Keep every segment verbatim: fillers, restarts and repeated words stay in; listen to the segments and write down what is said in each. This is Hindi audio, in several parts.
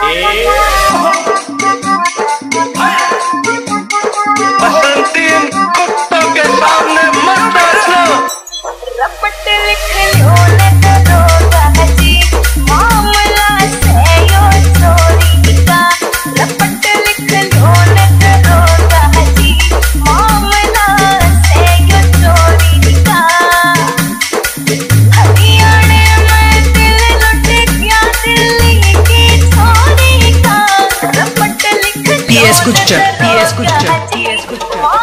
बसंती कुत्तों के सामने मत नाचना। रपट लिख लो न करो जी मामला से यो चोरी का। रपट लिख लो न करो जी मामला से यो चोरी का। हरियाणा में दिल लुट गया दिल्ली की छोरी का। रपट लिख लो PS Gujjar PS Gujjar PS Gujjar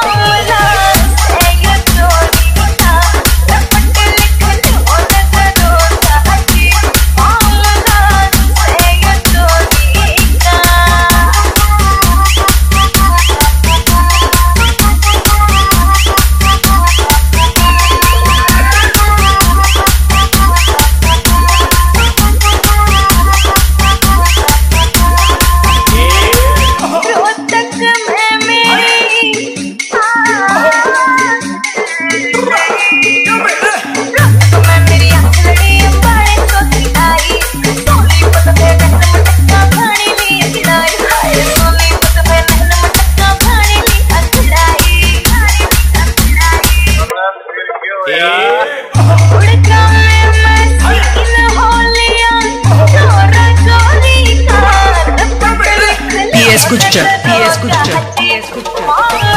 PS Gujjar PS Gujjar PS Gujjar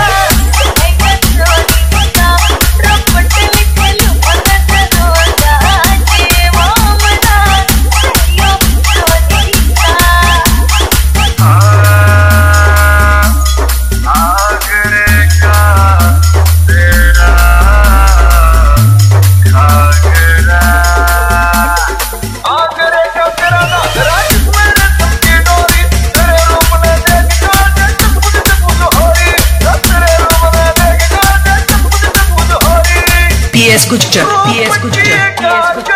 PS Gujjar PS Gujjar PS Gujjar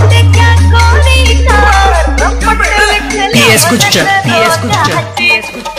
PS Gujjar PS Gujjar PS Gujjar